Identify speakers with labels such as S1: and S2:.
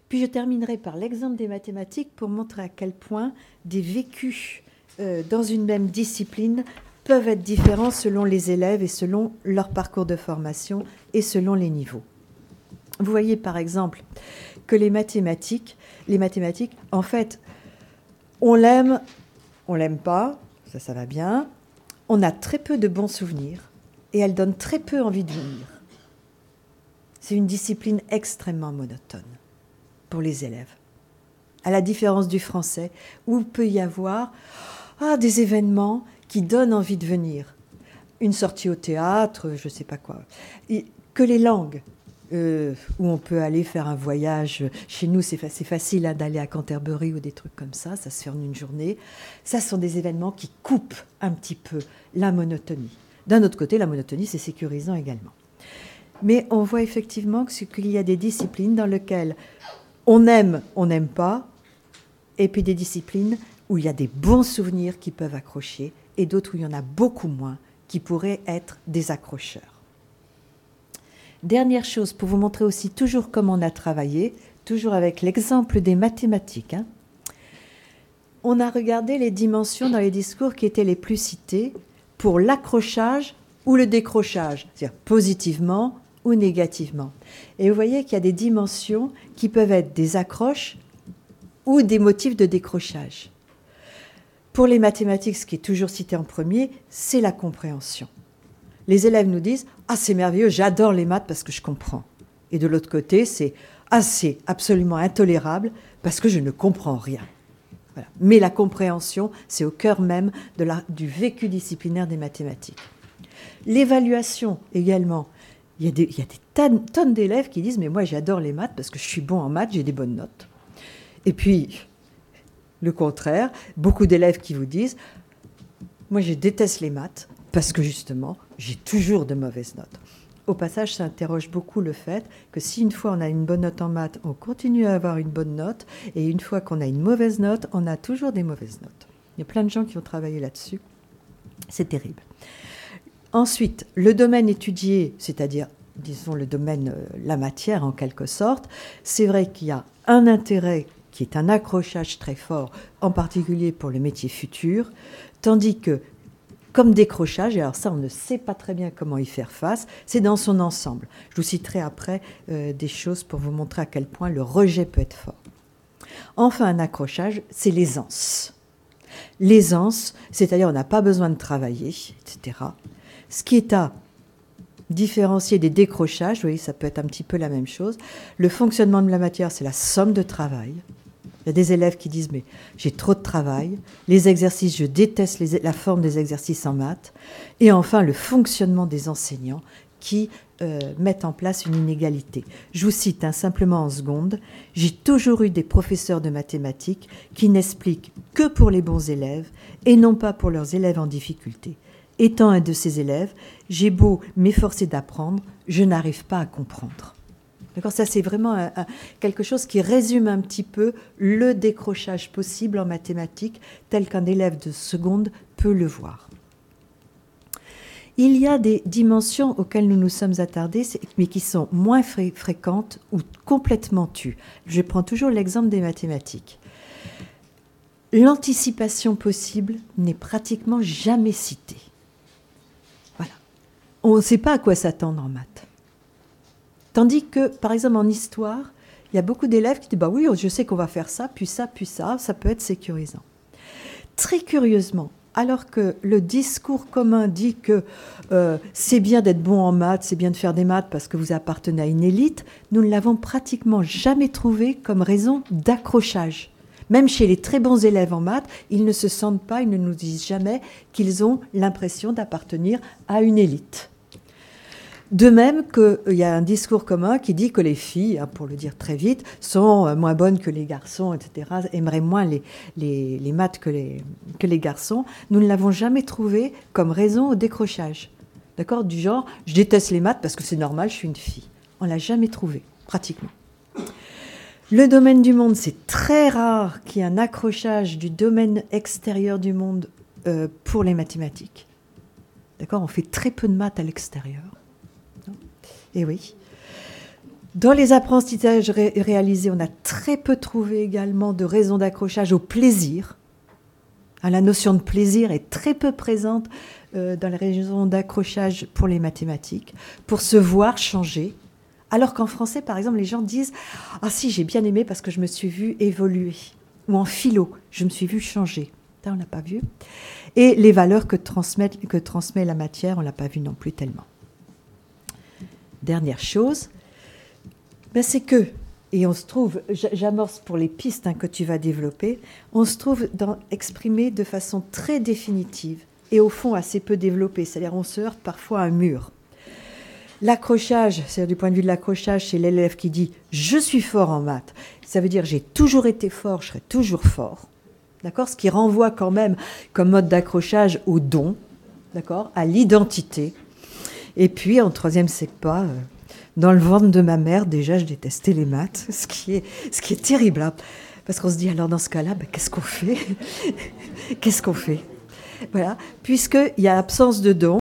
S1: Puis je terminerai par l'exemple des mathématiques pour montrer à quel point des vécus dans une même discipline peuvent être différents selon les élèves et selon leur parcours de formation et selon les niveaux. Vous voyez par exemple que les mathématiques, en fait, on l'aime pas, ça va bien, on a très peu de bons souvenirs et elle donne très peu envie de venir. C'est une discipline extrêmement monotone pour les élèves. À la différence du français, où il peut y avoir des événements qui donnent envie de venir. Une sortie au théâtre, je ne sais pas quoi. Et que les langues, où on peut aller faire un voyage. Chez nous, c'est facile d'aller à Canterbury ou des trucs comme ça se fait en une journée. Ça sont des événements qui coupent un petit peu la monotonie. D'un autre côté, la monotonie, c'est sécurisant également. Mais on voit effectivement qu'il y a des disciplines dans lesquelles on n'aime pas, et puis des disciplines où il y a des bons souvenirs qui peuvent accrocher, et d'autres où il y en a beaucoup moins qui pourraient être des accrocheurs. Dernière chose, pour vous montrer aussi toujours comment on a travaillé, toujours avec l'exemple des mathématiques. On a regardé les dimensions dans les discours qui étaient les plus cités pour l'accrochage ou le décrochage, c'est-à-dire positivement ou négativement. Et vous voyez qu'il y a des dimensions qui peuvent être des accroches ou des motifs de décrochage. Pour les mathématiques, ce qui est toujours cité en premier, c'est la compréhension. Les élèves nous disent « Ah, c'est merveilleux, j'adore les maths parce que je comprends ». Et de l'autre côté, c'est « Ah, c'est absolument intolérable parce que je ne comprends rien ». Voilà. Mais la compréhension, c'est au cœur même du vécu disciplinaire des mathématiques. L'évaluation également. Il y a des tonnes d'élèves qui disent « Mais moi, j'adore les maths parce que je suis bon en maths, j'ai des bonnes notes ». Et puis, le contraire, beaucoup d'élèves qui vous disent « Moi, je déteste les maths parce que justement, j'ai toujours de mauvaises notes ». Au passage, ça interroge beaucoup le fait que si une fois on a une bonne note en maths, on continue à avoir une bonne note, et une fois qu'on a une mauvaise note, on a toujours des mauvaises notes. Il y a plein de gens qui ont travaillé là-dessus. C'est terrible. Ensuite, le domaine étudié, c'est-à-dire, disons, le domaine, la matière en quelque sorte, c'est vrai qu'il y a un intérêt qui est un accrochage très fort, en particulier pour le métier futur, tandis que, comme décrochage, et alors ça on ne sait pas très bien comment y faire face, c'est dans son ensemble. Je vous citerai après des choses pour vous montrer à quel point le rejet peut être fort. Enfin, un accrochage, c'est l'aisance. L'aisance, c'est-à-dire on n'a pas besoin de travailler, etc. Ce qui est à différencier des décrochages, vous voyez, ça peut être un petit peu la même chose. Le fonctionnement de la matière, c'est la somme de travail. Il y a des élèves qui disent « mais j'ai trop de travail ». Les exercices, je déteste la forme des exercices en maths. Et enfin, le fonctionnement des enseignants qui mettent en place une inégalité. Je vous cite simplement en secondes. J'ai toujours eu des professeurs de mathématiques qui n'expliquent que pour les bons élèves et non pas pour leurs élèves en difficulté. Étant un de ces élèves, j'ai beau m'efforcer d'apprendre, je n'arrive pas à comprendre. D'accord, ça, c'est vraiment quelque chose qui résume un petit peu le décrochage possible en mathématiques, tel qu'un élève de seconde peut le voir. Il y a des dimensions auxquelles nous nous sommes attardés, mais qui sont moins fréquentes ou complètement tues. Je prends toujours l'exemple des mathématiques. L'anticipation possible n'est pratiquement jamais citée. Voilà. On ne sait pas à quoi s'attendre en maths. Tandis que, par exemple, en histoire, il y a beaucoup d'élèves qui disent « bah oui, je sais qu'on va faire ça, puis ça, ça peut être sécurisant ». Très curieusement, alors que le discours commun dit que c'est bien d'être bon en maths, c'est bien de faire des maths parce que vous appartenez à une élite, nous ne l'avons pratiquement jamais trouvé comme raison d'accrochage. Même chez les très bons élèves en maths, ils ne se sentent pas, ils ne nous disent jamais qu'ils ont l'impression d'appartenir à une élite. De même qu'il y a un discours commun qui dit que les filles, pour le dire très vite, sont moins bonnes que les garçons, etc., aimeraient moins les maths que les garçons. Nous ne l'avons jamais trouvé comme raison au décrochage. D'accord ? Du genre, je déteste les maths parce que c'est normal, je suis une fille. On ne l'a jamais trouvé, pratiquement. Le domaine du monde, c'est très rare qu'il y ait un accrochage du domaine extérieur du monde pour les mathématiques. D'accord ? On fait très peu de maths à l'extérieur. Et oui. Dans les apprentissages réalisés, on a très peu trouvé également de raisons d'accrochage au plaisir. La notion de plaisir est très peu présente dans les raisons d'accrochage pour les mathématiques, pour se voir changer. Alors qu'en français, par exemple, les gens disent « Ah si, j'ai bien aimé parce que je me suis vue évoluer ». Ou en philo, je me suis vue changer. Ça, on n'a pas vu. Et les valeurs que transmet la matière, on ne l'a pas vu non plus tellement. Dernière chose, c'est que, et on se trouve, j'amorce pour les pistes que tu vas développer, on se trouve exprimé de façon très définitive et au fond assez peu développée. C'est-à-dire on se heurte parfois à un mur. L'accrochage, c'est-à-dire du point de vue de l'accrochage, c'est l'élève qui dit « je suis fort en maths ». Ça veut dire « j'ai toujours été fort, je serai toujours fort ». D'accord ? Ce qui renvoie quand même comme mode d'accrochage au don, d'accord ? À l'identité. Et puis, en troisième, c'est pas... dans le ventre de ma mère, déjà, je détestais les maths, ce qui est terrible. Hein, parce qu'on se dit, alors dans ce cas-là, qu'est-ce qu'on fait ? Qu'est-ce qu'on fait ? Voilà, puisqu'il y a absence de don.